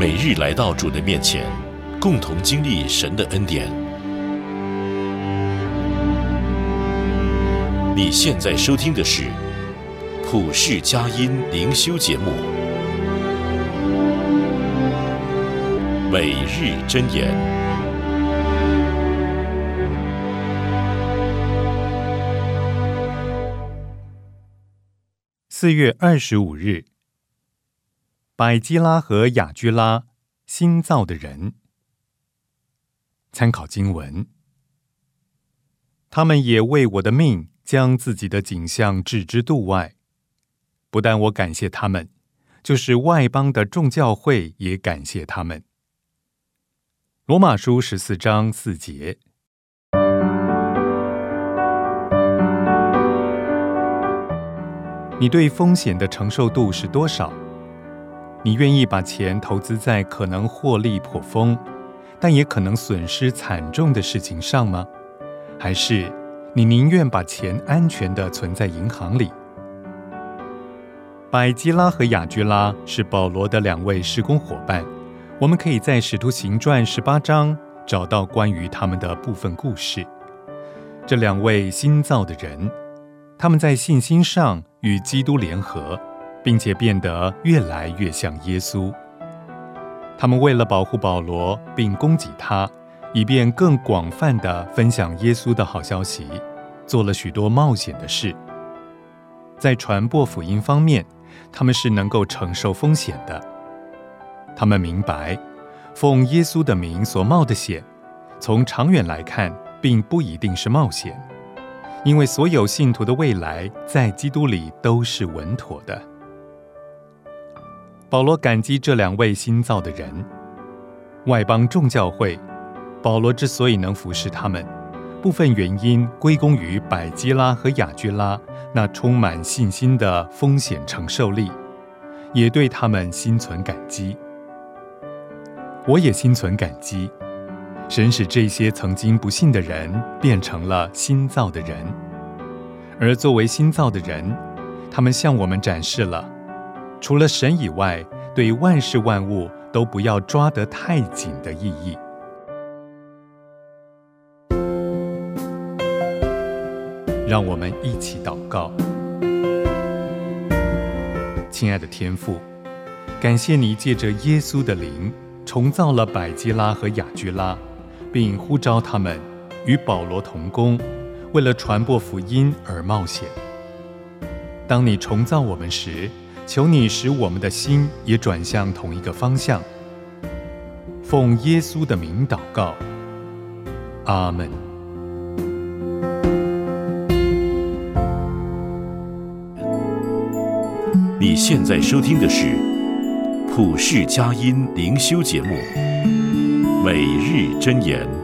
每日来到主的面前，共同经历神的恩典。你现在收听的是普世佳音灵修节目，每日箴言。 4月25日，百基拉和雅居拉，新造的人。参考经文：他们也为我的命将自己的景象置之度外。不但我感谢他们，就是外邦的众教会也感谢他们。罗马书14章4节。你对风险的承受度是多少？你愿意把钱投资在可能获利颇丰，但也可能损失惨重的事情上吗？还是你宁愿把钱安全地存在银行里？百基拉和雅居拉是保罗的2位事工伙伴，我们可以在使徒行传18章找到关于他们的部分故事。这2位新造的人，他们在信心上与基督联合，并且变得越来越像耶稣。他们为了保护保罗并供给他，以便更广泛地分享耶稣的好消息，做了许多冒险的事。在传播福音方面，他们是能够承受风险的。他们明白，奉耶稣的名所冒的险，从长远来看，并不一定是冒险，因为所有信徒的未来在基督里都是稳妥的。保罗感激这2位新造的人。外邦众教会，保罗之所以能服侍他们，部分原因归功于百基拉和雅居拉那充满信心的风险承受力，也对他们心存感激。我也心存感激，神使这些曾经不信的人变成了新造的人，而作为新造的人，他们向我们展示了，除了神以外，对万事万物都不要抓得太紧的意义。让我们一起祷告。亲爱的天父，感谢你借着耶稣的灵重造了百基拉和雅居拉，并呼召他们与保罗同工，为了传播福音而冒险。当你重造我们时，求你使我们的心也转向同一个方向。奉耶稣的名祷告，阿们。 你现在收听的是普世佳音灵修节目，每日箴言。